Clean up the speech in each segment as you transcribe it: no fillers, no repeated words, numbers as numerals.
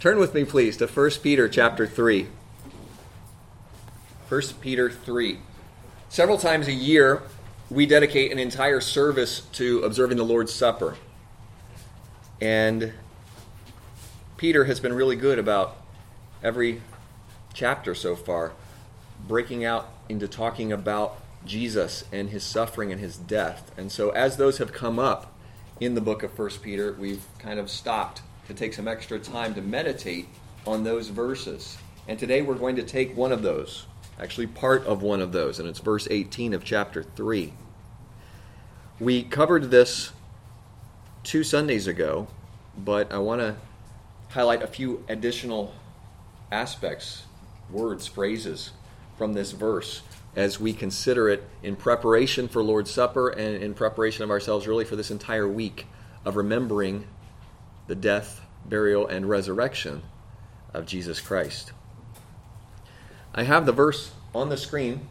Turn with me, please, to 1 Peter chapter 3. 1 Peter 3. Several times a year, we dedicate an entire service to observing the Lord's Supper. And Peter has been really good about every chapter so far, breaking out into talking about Jesus and his suffering and his death. And so as those have come up in the book of 1 Peter, we've kind of stopped to take some extra time to meditate on those verses. And today we're going to take one of those, actually part of one of those, and it's verse 18 of chapter 3. We covered this 2 Sundays ago, but I want to highlight a few additional aspects, words, phrases from this verse as we consider it in preparation for Lord's Supper and in preparation of ourselves really for this entire week of remembering the death, burial, and resurrection of Jesus Christ. I have the verse on the screen.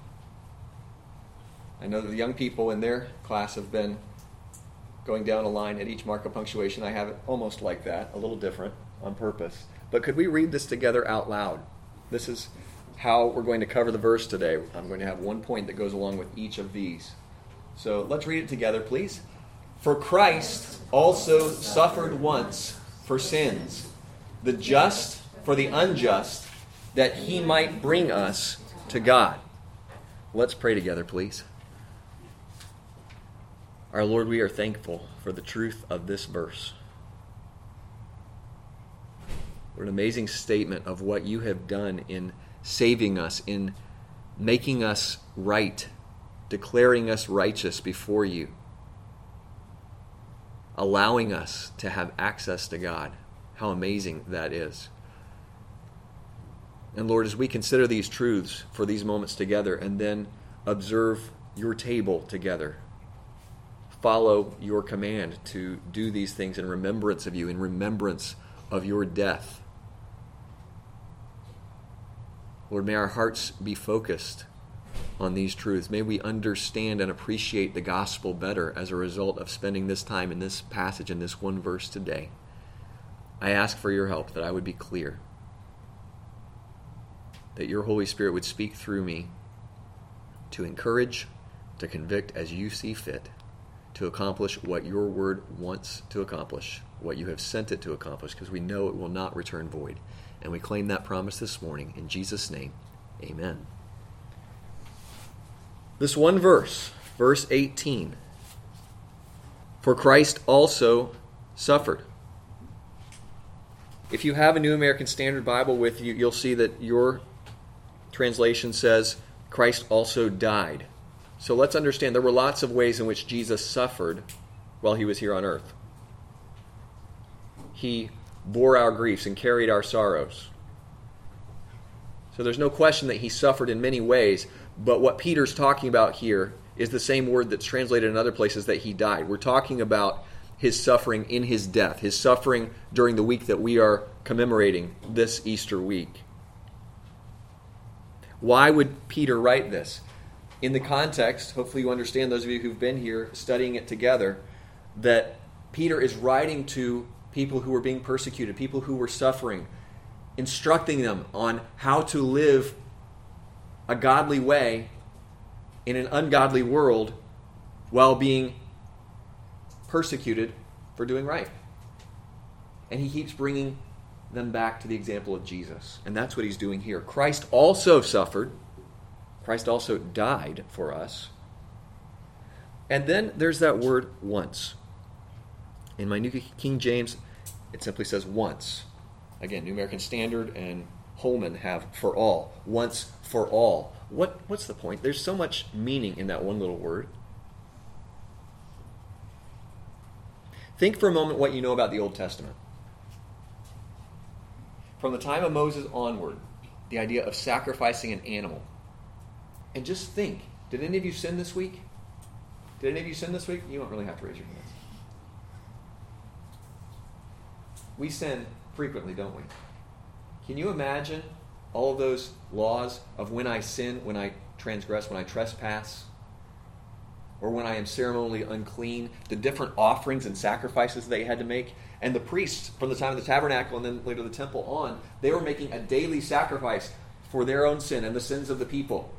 I know that the young people in their class have been going down a line at each mark of punctuation. I have it almost like that, a little different on purpose. But could we read this together out loud? This is how we're going to cover the verse today. I'm going to have one point that goes along with each of these. So let's read it together, please. For Christ also suffered once for sins, the just for the unjust, that he might bring us to God. Let's pray together, please. Our Lord, we are thankful for the truth of this verse. What an amazing statement of what you have done in saving us, in making us right, declaring us righteous before you, allowing us to have access to God. How amazing that is. And Lord, as we consider these truths for these moments together and then observe your table together, follow your command to do these things in remembrance of you, in remembrance of your death. Lord, may our hearts be focused on these truths. May we understand and appreciate the gospel better as a result of spending this time in this passage, in this one verse today. I ask for your help that I would be clear, that your Holy Spirit would speak through me to encourage, to convict as you see fit, to accomplish what your word wants to accomplish, what you have sent it to accomplish, because we know it will not return void. And we claim that promise this morning. In Jesus' name, amen. This one verse, verse 18. For Christ also suffered. If you have a New American Standard Bible with you, you'll see that your translation says, Christ also died. So let's understand, there were lots of ways in which Jesus suffered while he was here on earth. He bore our griefs and carried our sorrows. So there's no question that he suffered in many ways, but what Peter's talking about here is the same word that's translated in other places, that he died. We're talking about his suffering in his death, his suffering during the week that we are commemorating this Easter week. Why would Peter write this? In the context, hopefully you understand, those of you who've been here studying it together, that Peter is writing to people who were being persecuted, people who were suffering, instructing them on how to live a godly way in an ungodly world while being persecuted for doing right. And he keeps bringing them back to the example of Jesus. And that's what he's doing here. Christ also suffered. Christ also died for us. And then there's that word once. In my New King James, it simply says once. Again, New American Standard and Holman have for all. Once for all. What's the point? There's so much meaning in that one little word. Think for a moment what you know about the Old Testament. From the time of Moses onward, the idea of sacrificing an animal. And just think, did any of you sin this week? Did any of you sin this week? You don't really have to raise your hands. We sin frequently, don't we? Can you imagine all of those laws of when I sin, when I transgress, when I trespass? or when I am ceremonially unclean, the different offerings and sacrifices they had to make. And the priests, from the time of the tabernacle and then later the temple on, they were making a daily sacrifice for their own sin and the sins of the people.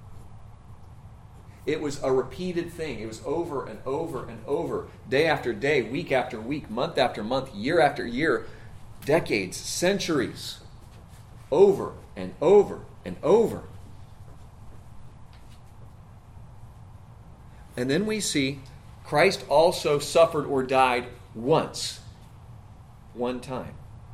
It was a repeated thing. It was over and over and over, day after day, week after week, month after month, year after year, decades, centuries, over and over and over. And then we see Christ also suffered or died once. One time.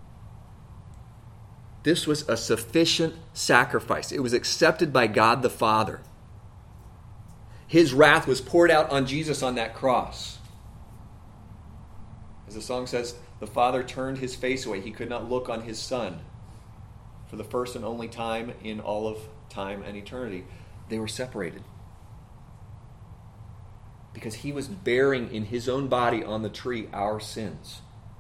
This was a sufficient sacrifice. It was accepted by God the Father. His wrath was poured out on Jesus on that cross. As the song says, the Father turned his face away. He could not look on his Son. For the first and only time in all of time and eternity, they were separated. Because he was bearing in his own body on the tree our sins.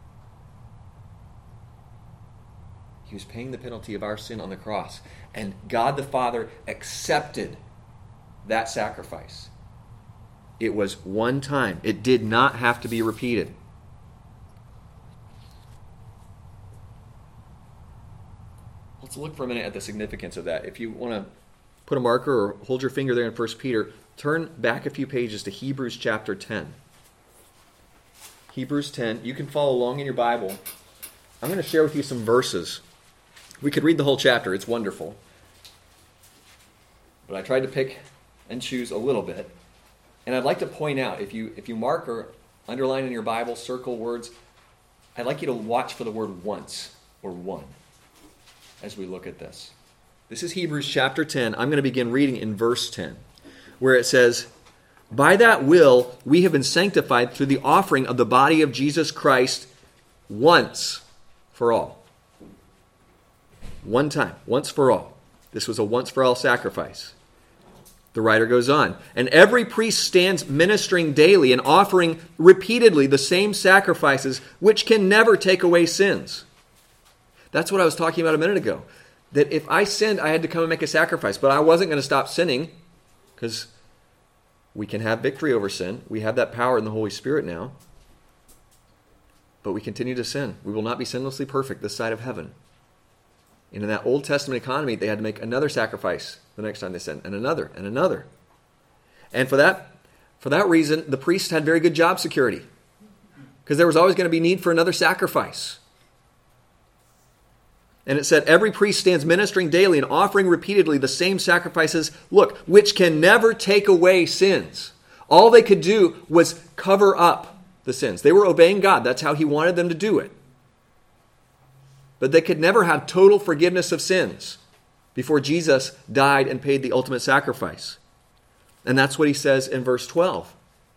He was paying the penalty of our sin on the cross. And God the Father accepted that sacrifice. It was one time. It did not have to be repeated. Let's look for a minute at the significance of that. If you want to put a marker or hold your finger there in 1 Peter, turn back a few pages to Hebrews chapter 10. Hebrews 10. You can follow along in your Bible. I'm going to share with you some verses. We could read the whole chapter. It's wonderful. But I tried to pick and choose a little bit. And I'd like to point out, if you mark or underline in your Bible, circle words, I'd like you to watch for the word once or one as we look at this. This is Hebrews chapter 10. I'm going to begin reading in verse 10, where it says, "By that will we have been sanctified through the offering of the body of Jesus Christ once for all." One time, once for all. This was a once for all sacrifice. The writer goes on, "And every priest stands ministering daily and offering repeatedly the same sacrifices which can never take away sins." That's what I was talking about a minute ago. That if I sinned, I had to come and make a sacrifice. But I wasn't going to stop sinning, because we can have victory over sin. We have that power in the Holy Spirit now. But we continue to sin. We will not be sinlessly perfect this side of heaven. And in that Old Testament economy, they had to make another sacrifice the next time they sinned, and another, and another. And for that reason, the priests had very good job security, because there was always going to be need for another sacrifice. And it said, every priest stands ministering daily and offering repeatedly the same sacrifices, look, which can never take away sins. All they could do was cover up the sins. They were obeying God. That's how he wanted them to do it. But they could never have total forgiveness of sins before Jesus died and paid the ultimate sacrifice. And that's what he says in verse 12.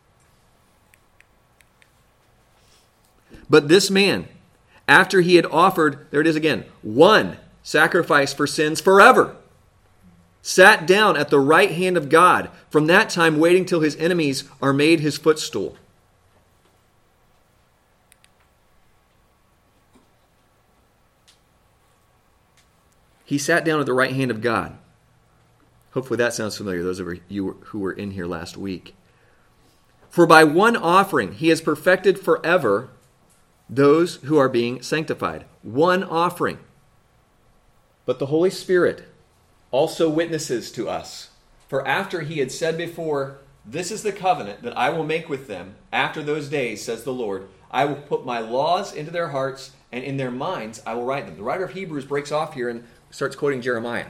"But this man, after he had offered," there it is again, "one sacrifice for sins forever, sat down at the right hand of God, from that time waiting till his enemies are made his footstool." He sat down at the right hand of God. Hopefully that sounds familiar, those of you who were in here last week. "For by one offering he has perfected forever those who are being sanctified." One offering. But the Holy Spirit also witnesses to us. For after he had said before, "This is the covenant that I will make with them after those days, says the Lord. I will put my laws into their hearts, and in their minds I will write them." The writer of Hebrews breaks off here and starts quoting Jeremiah.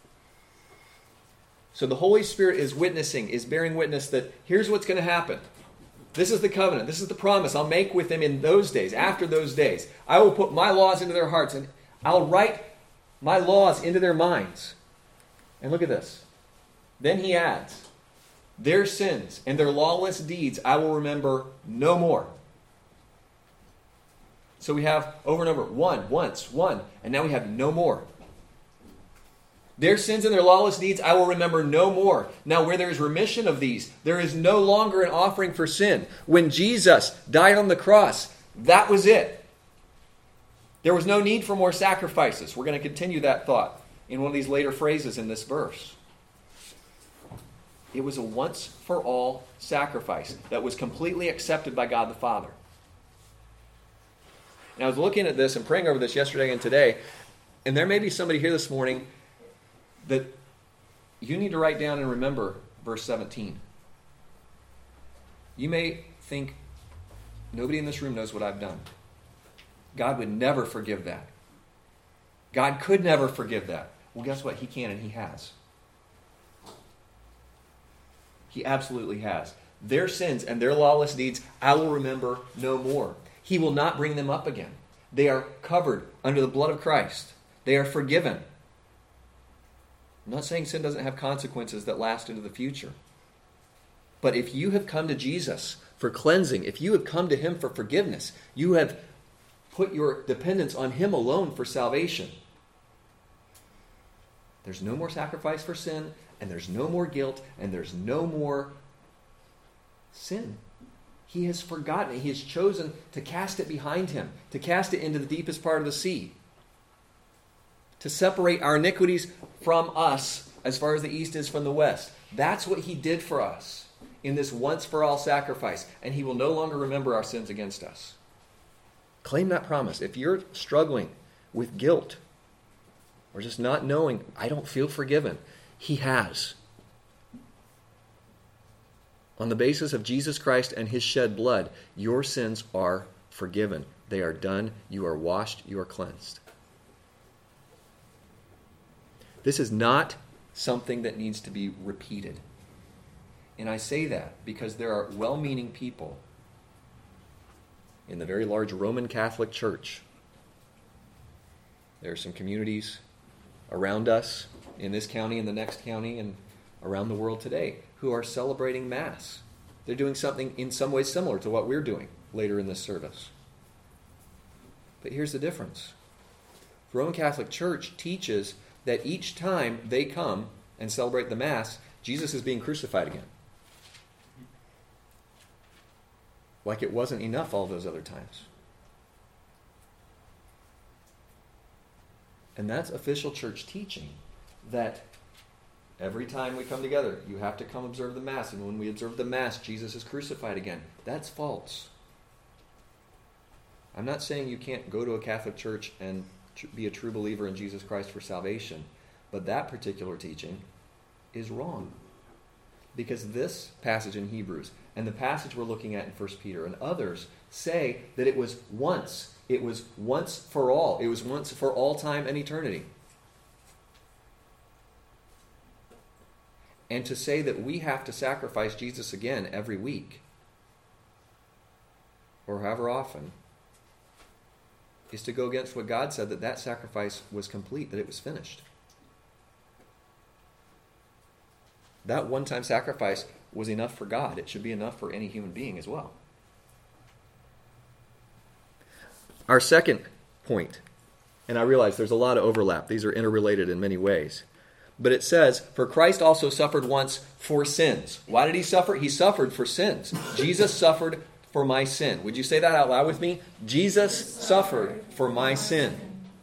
So the Holy Spirit is witnessing, is bearing witness that here's what's going to happen. This is the covenant. This is the promise I'll make with them in those days, after those days. I will put my laws into their hearts, and I'll write my laws into their minds. And look at this. Then he adds, "Their sins and their lawless deeds I will remember no more." So we have over and over, one, once, one, and now we have no more. "Their sins and their lawless deeds I will remember no more." Now where there is remission of these, there is no longer an offering for sin. When Jesus died on the cross, that was it. There was no need for more sacrifices. We're going to continue that thought in one of these later phrases in this verse. It was a once-for-all sacrifice that was completely accepted by God the Father. And I was looking at this and praying over this yesterday and today, and there may be somebody here this morning that you need to write down and remember verse 17. You may think, nobody in this room knows what I've done. God would never forgive that. God could never forgive that. Well, guess what? He can, and He has. He absolutely has. Their sins and their lawless deeds, I will remember no more. He will not bring them up again. They are covered under the blood of Christ. They are forgiven. I'm not saying sin doesn't have consequences that last into the future. But if you have come to Jesus for cleansing, if you have come to Him for forgiveness, you have put your dependence on Him alone for salvation. There's no more sacrifice for sin, and there's no more guilt, and there's no more sin. He has forgotten it. He has chosen to cast it behind Him, to cast it into the deepest part of the sea, to separate our iniquities from us as far as the east is from the west. That's what He did for us in this once-for-all sacrifice, and He will no longer remember our sins against us. Claim that promise. If you're struggling with guilt or just not knowing, I don't feel forgiven, He has. On the basis of Jesus Christ and His shed blood, your sins are forgiven. They are done. You are washed. You are cleansed. This is not something that needs to be repeated. And I say that because there are well-meaning people in the very large Roman Catholic Church. There are some communities around us in this county and the next county and around the world today who are celebrating Mass. They're doing something in some ways similar to what we're doing later in this service. But here's the difference. The Roman Catholic Church teaches that each time they come and celebrate the Mass, Jesus is being crucified again. Like it wasn't enough all those other times. And that's official church teaching, that every time we come together, you have to come observe the Mass. And when we observe the Mass, Jesus is crucified again. That's false. I'm not saying you can't go to a Catholic church and be a true believer in Jesus Christ for salvation. But that particular teaching is wrong. Because this passage in Hebrews and the passage we're looking at in 1 Peter and others say that it was once. It was once for all. It was once for all time and eternity. And to say that we have to sacrifice Jesus again every week, or however often, is to go against what God said, that that sacrifice was complete, that it was finished. That one-time sacrifice was enough for God. It should be enough for any human being as well. Our second point, and I realize there's a lot of overlap. These are interrelated in many ways. But it says, for Christ also suffered once for sins. Why did He suffer? He suffered for sins. Jesus suffered for my sin. Would you say that out loud with me? Jesus suffered for my sin.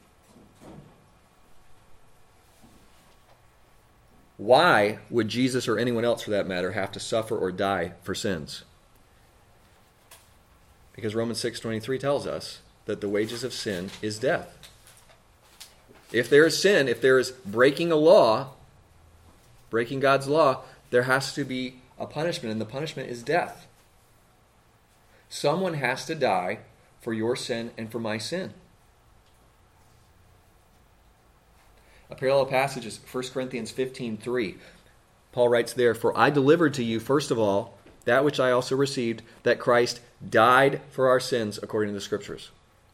Why would Jesus, or anyone else for that matter, have to suffer or die for sins? Because Romans 6:23 tells us that the wages of sin is death. If there is sin, if there is breaking a law, breaking God's law, there has to be a punishment, and the punishment is death. Someone has to die for your sin and for my sin. A parallel passage is 1 Corinthians 15:3. Paul writes there, for I delivered to you, first of all, that which I also received, that Christ died for our sins according to the Scriptures.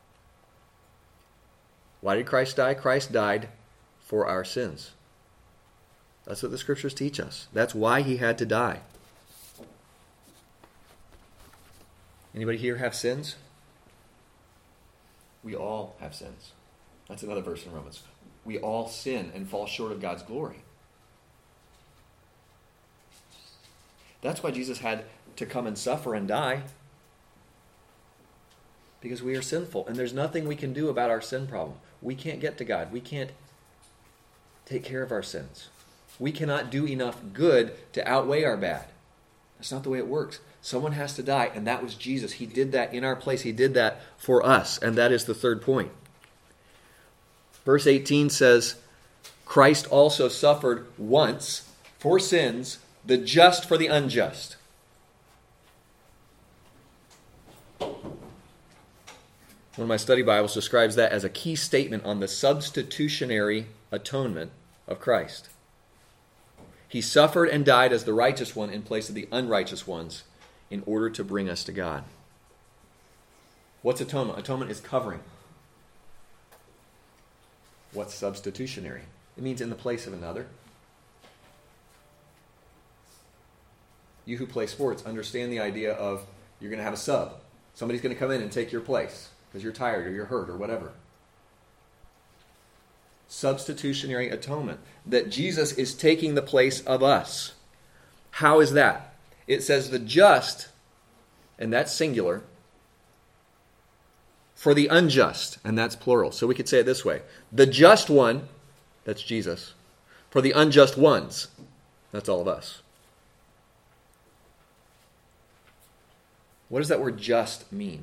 Why did Christ die? Christ died for our sins. That's what the Scriptures teach us. That's why He had to die. Anybody here have sins? We all have sins. That's another verse in Romans. We all sin and fall short of God's glory. That's why Jesus had to come and suffer and die. Because we are sinful. And there's nothing we can do about our sin problem. We can't get to God. We can't take care of our sins. We cannot do enough good to outweigh our bad. That's not the way it works. Someone has to die, and that was Jesus. He did that in our place. He did that for us, and that is the third point. Verse 18 says, Christ also suffered once for sins, the just for the unjust. One of my study Bibles describes that as a key statement on the substitutionary atonement of Christ. He suffered and died as the righteous one in place of the unrighteous ones in order to bring us to God. What's atonement? Atonement is covering. What's substitutionary? It means in the place of another. You who play sports understand the idea of you're going to have a sub. Somebody's going to come in and take your place because you're tired or you're hurt or whatever. Substitutionary atonement. That Jesus is taking the place of us. How is that? It says the just, and that's singular, for the unjust, and that's plural. So we could say it this way. The just one, that's Jesus, for the unjust ones, that's all of us. What does that word just mean?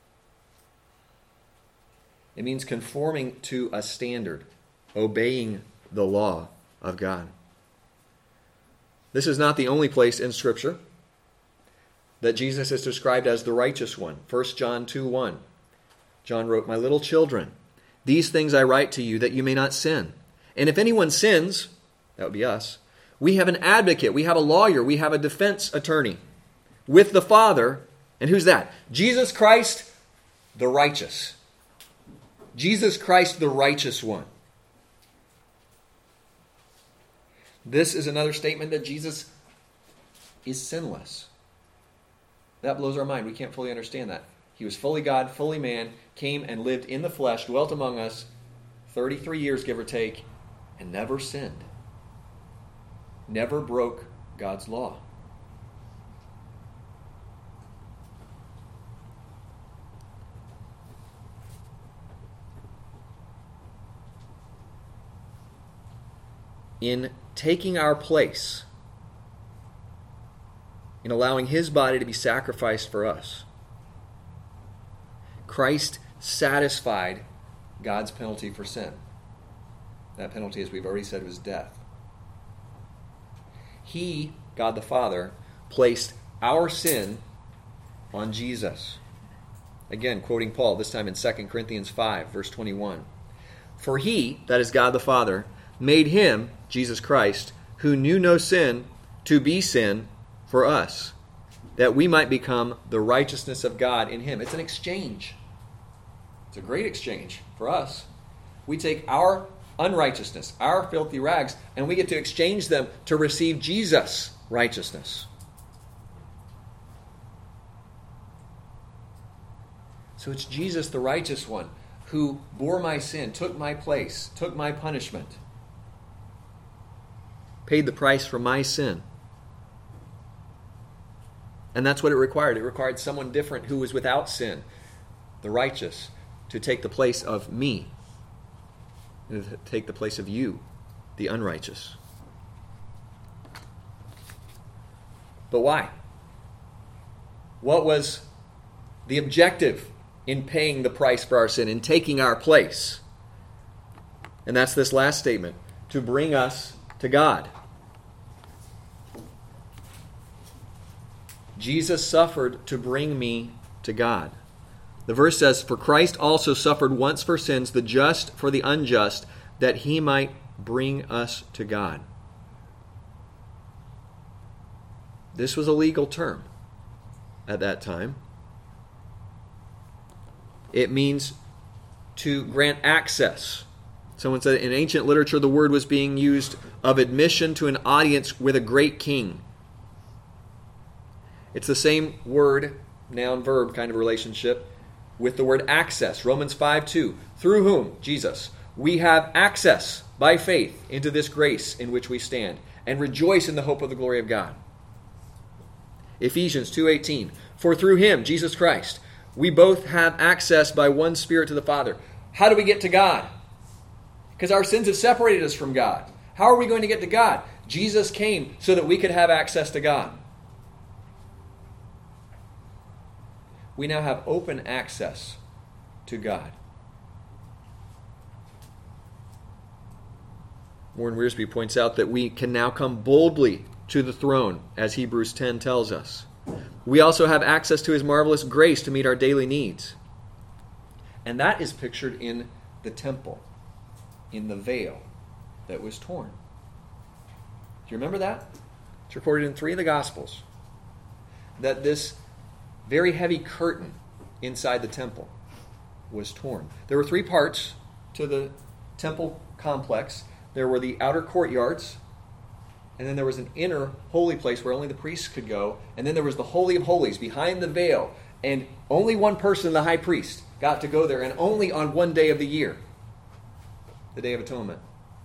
It means conforming to a standard, obeying the law of God. This is not the only place in Scripture that Jesus is described as the righteous one. 1 John 2:1. John wrote, "My little children, these things I write to you that you may not sin. And if anyone sins," that would be us, "we have an advocate, we have a lawyer, we have a defense attorney with the Father." And who's that? Jesus Christ, the righteous. Jesus Christ, the righteous one. This is another statement that Jesus is sinless. That blows our mind. We can't fully understand that. He was fully God, fully man, came and lived in the flesh, dwelt among us, 33 years, give or take, and never sinned. Never broke God's law. In taking our place, in allowing His body to be sacrificed for us, Christ satisfied God's penalty for sin. That penalty, as we've already said, was death. He, God the Father, placed our sin on Jesus. Again, quoting Paul, this time in 2 Corinthians 5, verse 21. "For He," that is God the Father, "made Him," Jesus Christ, "who knew no sin, to be sin for us, that we might become the righteousness of God in Him." It's an exchange. It's a great exchange for us. We take our unrighteousness, our filthy rags, and we get to exchange them to receive Jesus' righteousness. So it's Jesus, the righteous one, who bore my sin, took my place, took my punishment, paid the price for my sin. And that's what it required. It required someone different who was without sin, the righteous, to take the place of me, and to take the place of you, the unrighteous. But why? What was the objective in paying the price for our sin, in taking our place? And that's this last statement, to bring us to God. Jesus suffered to bring me to God. The verse says, "For Christ also suffered once for sins, the just for the unjust, that He might bring us to God." This was a legal term at that time. It means to grant access. Someone said in ancient literature the word was being used of admission to an audience with a great king. It's the same word, noun-verb kind of relationship with the word access. Romans 5:2. "Through whom," Jesus, "we have access by faith into this grace in which we stand, and rejoice in the hope of the glory of God." Ephesians 2:18. "For through Him," Jesus Christ, "we both have access by one Spirit to the Father." How do we get to God? Because our sins have separated us from God. How are we going to get to God? Jesus came so that we could have access to God. We now have open access to God. Warren Wiersbe points out that we can now come boldly to the throne, as Hebrews 10 tells us. We also have access to his marvelous grace to meet our daily needs. And that is pictured in the temple, in the veil that was torn. Do you remember that? It's recorded in 3 of the Gospels. That this very heavy curtain inside the temple was torn. There were 3 parts to the temple complex. There were the outer courtyards, and then there was an inner holy place where only the priests could go, and then there was the Holy of Holies behind the veil, and only one person, the high priest, got to go there, and only on one day of the year, the Day of Atonement.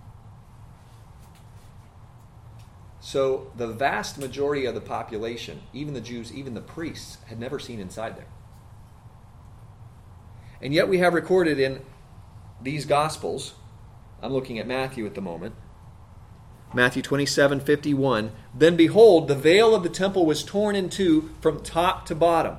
So the vast majority of the population, even the Jews, even the priests, had never seen inside there. And yet we have recorded in these Gospels, I'm looking at Matthew at the moment, Matthew 27:51, "Then behold, the veil of the temple was torn in two from top to bottom."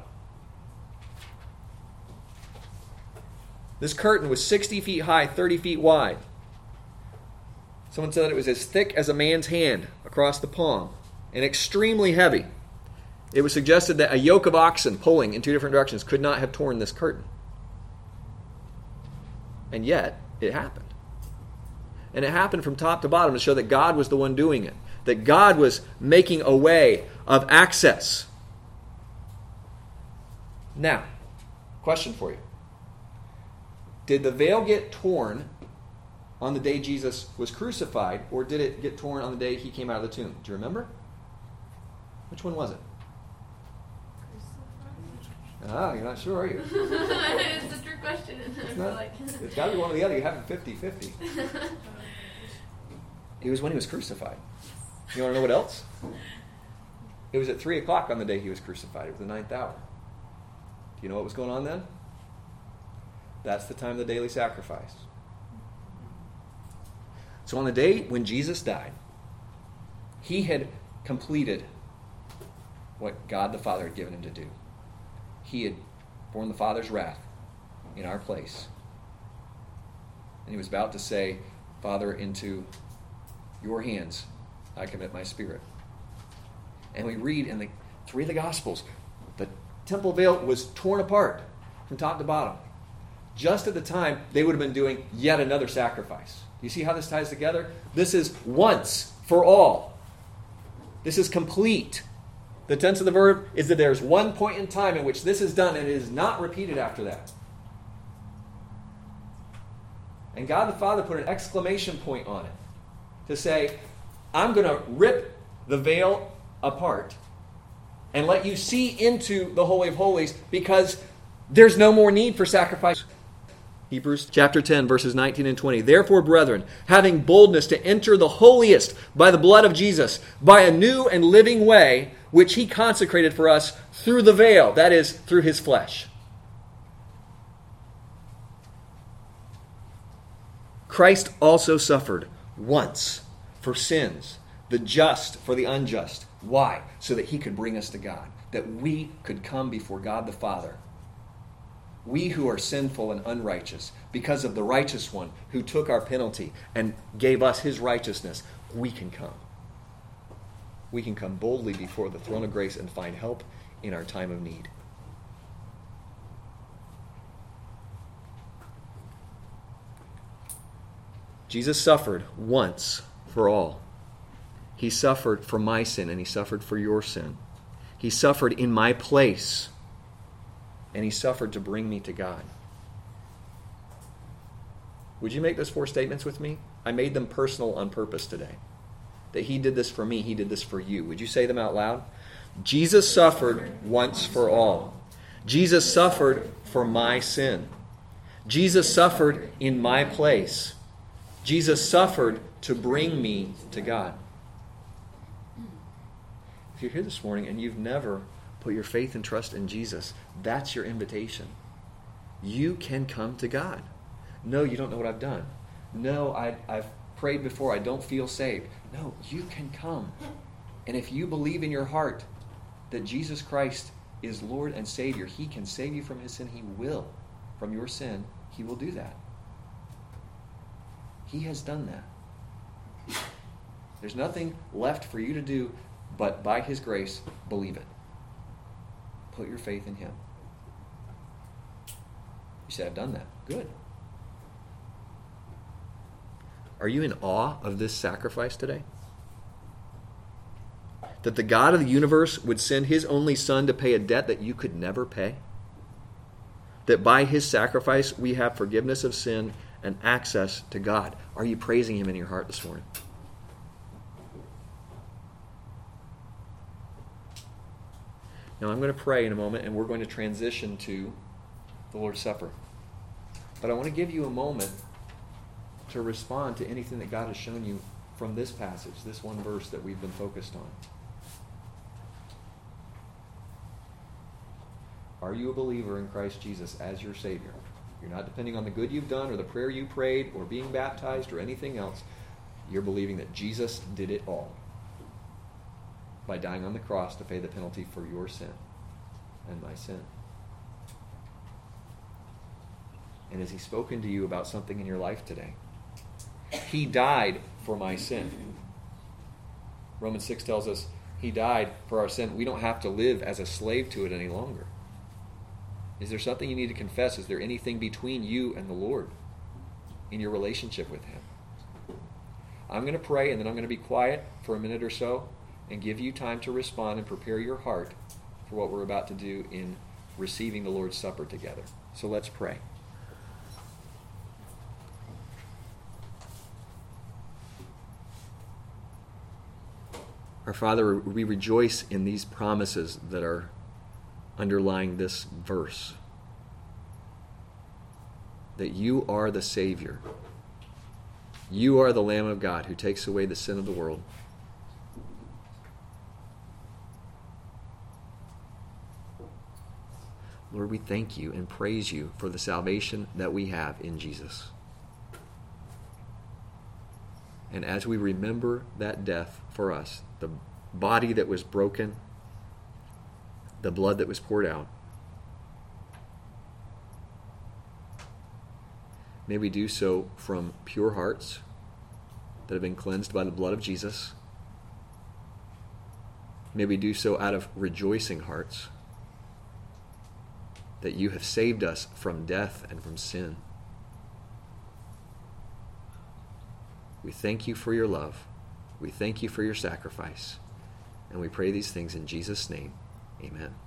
This curtain was 60 feet high, 30 feet wide. Someone said it was as thick as a man's hand across the palm and extremely heavy. It was suggested that a yoke of oxen pulling in 2 different directions could not have torn this curtain. And yet, it happened. And it happened from top to bottom to show that God was the one doing it. That God was making a way of access. Now, question for you. Did the veil get torn on the day Jesus was crucified, or did it get torn on the day he came out of the tomb? Do you remember? Which one was it? You're not sure, are you? It's a trick question. It's got to be one or the other. You have it 50-50. It was when he was crucified. You want to know what else? It was at 3 o'clock on the day he was crucified. It was the 9th hour. Do you know what was going on then? That's the time of the daily sacrifice. So on the day when Jesus died, he had completed what God the Father had given him to do. He had borne the Father's wrath in our place. And he was about to say, "Father, into your hands I commit my spirit." And we read in the 3 of the Gospels, the temple veil was torn apart from top to bottom. Just at the time they would have been doing yet another sacrifice. Do you see how this ties together? This is once for all. This is complete. The tense of the verb is that there's one point in time in which this is done and it is not repeated after that. And God the Father put an exclamation point on it to say, I'm going to rip the veil apart and let you see into the Holy of Holies because there's no more need for sacrifice. Hebrews chapter 10, verses 19 and 20. "Therefore, brethren, having boldness to enter the holiest by the blood of Jesus, by a new and living way, which he consecrated for us through the veil," that is, through his flesh. "Christ also suffered once for sins, the just for the unjust." Why? So that he could bring us to God, that we could come before God the Father. We who are sinful and unrighteous, because of the righteous one who took our penalty and gave us his righteousness, we can come. We can come boldly before the throne of grace and find help in our time of need. Jesus suffered once for all. He suffered for my sin and he suffered for your sin. He suffered in my place. And he suffered to bring me to God. Would you make those 4 statements with me? I made them personal on purpose today. That he did this for me, he did this for you. Would you say them out loud? Jesus suffered once for all. Jesus suffered for my sin. Jesus suffered in my place. Jesus suffered to bring me to God. If you're here this morning and you've never put your faith and trust in Jesus, that's your invitation. You can come to God. No, you don't know what I've done. No, I've prayed before, I don't feel saved. No, you can come. And if you believe in your heart that Jesus Christ is Lord and Savior, He can save you from His sin. He will. From your sin, He will do that. He has done that. There's nothing left for you to do but by His grace, believe it. Put your faith in Him. You say, I've done that. Good. Are you in awe of this sacrifice today? That the God of the universe would send His only Son to pay a debt that you could never pay? That by His sacrifice we have forgiveness of sin and access to God. Are you praising Him in your heart this morning? Now I'm going to pray in a moment, and we're going to transition to the Lord's Supper. But I want to give you a moment to respond to anything that God has shown you from this passage, this one verse that we've been focused on. Are you a believer in Christ Jesus as your Savior? You're not depending on the good you've done or the prayer you prayed or being baptized or anything else. You're believing that Jesus did it all by dying on the cross to pay the penalty for your sin and my sin. And has He spoken to you about something in your life today? He died for my sin. Romans 6 tells us He died for our sin. We don't have to live as a slave to it any longer. Is there something you need to confess? Is there anything between you and the Lord in your relationship with Him? I'm going to pray, and then I'm going to be quiet for a minute or so and give you time to respond and prepare your heart for what we're about to do in receiving the Lord's Supper together. So let's pray. Our Father, we rejoice in these promises that are underlying this verse. That You are the Savior. You are the Lamb of God who takes away the sin of the world. Lord, we thank You and praise You for the salvation that we have in Jesus. And as we remember that death for us, the body that was broken, the blood that was poured out, may we do so from pure hearts that have been cleansed by the blood of Jesus. May we do so out of rejoicing hearts that You have saved us from death and from sin. We thank You for Your love. We thank You for Your sacrifice. And we pray these things in Jesus' name. Amen.